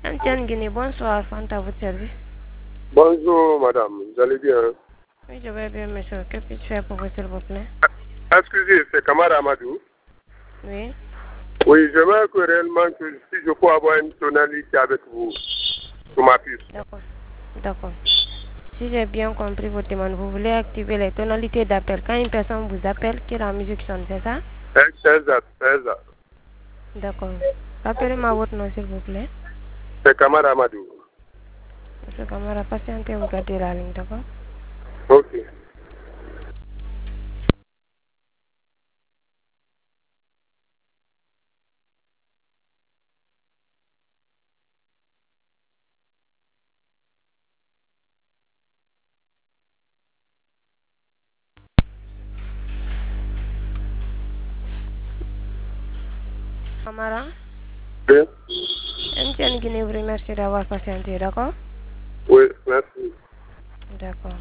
Ancienne Guinée, bonsoir, Fanta, à votre service. Bonjour, madame. Vous allez bien? Oui, je vais bien, monsieur. Que puis-je faire pour vous, s'il vous plaît? Excusez, c'est Kamara Amadou. Oui. Oui, j'aimerais que réellement que si je peux avoir une tonalité avec vous sur ma puce. D'accord. D'accord. Si j'ai bien compris votre demande, vous voulez activer les tonalités d'appel. Quand une personne vous appelle, que la musique sonne, c'est ça? Exact. D'accord. Rappelez-moi votre nom, s'il vous plaît. C'est Kamara Amadou. Monsieur Camara, patientez, vous gardez la ligne, d'accord? Ok. Camara, Bien. MTN Guinée vous remercie d'avoir patienté, d'accord? Oui, merci. D'accord.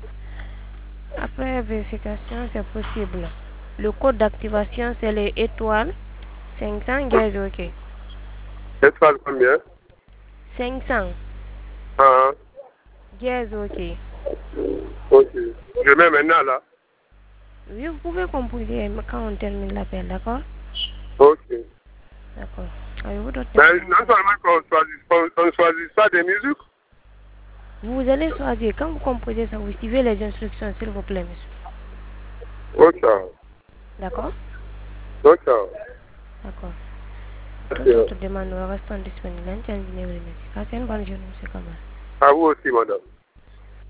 Après vérification, c'est possible. Le code d'activation, c'est les étoiles 500 gaz, ok. Étoile combien? 500 Ah, gaz, ok. ok. Je mets maintenant là. Oui, vous pouvez composer quand on termine l'appel, d'accord? Ok. D'accord. Avez-vous d'autres Mais questions? non seulement qu'on choisit pas des musiques. Vous allez choisir, quand vous composez ça, vous suivez les instructions, s'il vous plaît, monsieur. Ok. D'accord? Ok. D'accord. Toute Merci. autre demande, nous restons disponibles. C'est une bonne journée, monsieur Kamara. À vous aussi, madame.